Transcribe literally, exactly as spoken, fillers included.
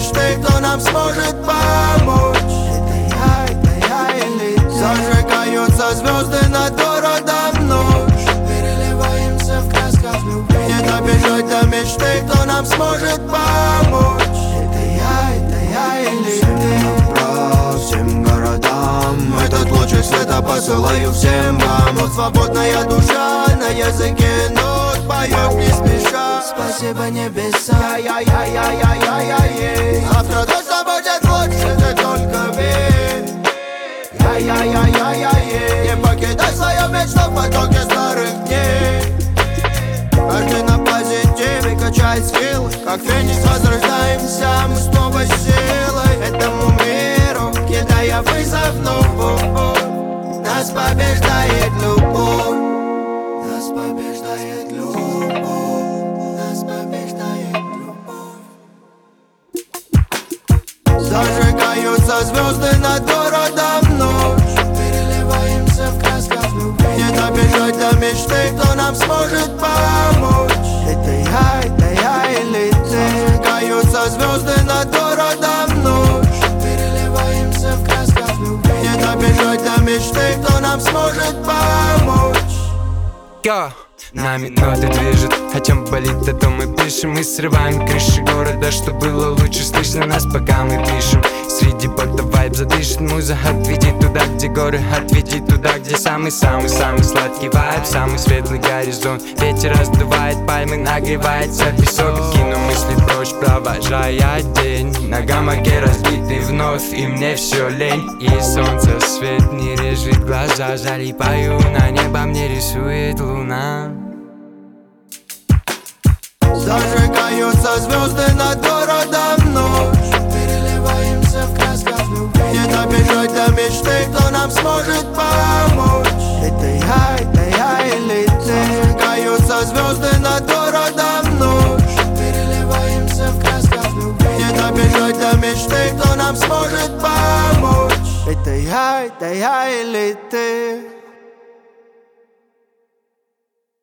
мечты, кто нам сможет помочь. Это я, это я или ты. Зажигаются звезды над городом ночь. Переливаемся в красках любви. Не добежать до мечты, кто нам сможет помочь. Это я, это я или ты. Про всем городам этот лучик света посылаю всем вам. Вот свободная душа на языке нот поет не спеша. Спасибо небеса, я-я-я-я-я-я-я. Завтра точно будет лучше, ты только верь. Я-я-я-я-я-я. Не покидай свою мечту в потоке старых дней. Каждый на позитиве качает скиллы. Как феникс возрождаемся мы снова силой. Этому миру кидая вызов новую. Нас побеждает любовь. Нас побеждает любовь. Нас побеждает любовь. Зажигаются звезды над городом ночь. Переливаемся в красках любви. Не добежать до мечты, кто нам сможет помочь. Это я, это я или ты. Зажигаются звезды над городом ночь. Переливаемся в красках любви. Не добежать до мечты, кто нам сможет помочь. Йо, нами ноты движет, о чем болит, о том мы пишем. Мы срываем крыши города, что было лучше слышно нас, пока мы пишем. Среди бота вайб задышит муза. Отведи туда, где горы, отведи туда, где самый-самый-самый сладкий вайб. Самый светлый горизонт, ветер раздувает пальмы, нагревается песок. Кину мысли прочь, провожая день. На гамаке разбитый вновь, и мне все лень. И солнце свет не режет глаза. Залипаю на небо, мне рисует луна. Зажигаются звезды над городом ночь. Переливаемся в красках любви. Не добежать до мечты, кто нам сможет помочь. Это я, это я или ты. Зажигаются звезды над городом ночь. Переливаемся в красках любви. Не добежать до мечты, кто нам сможет помочь. Это я, это я или ты.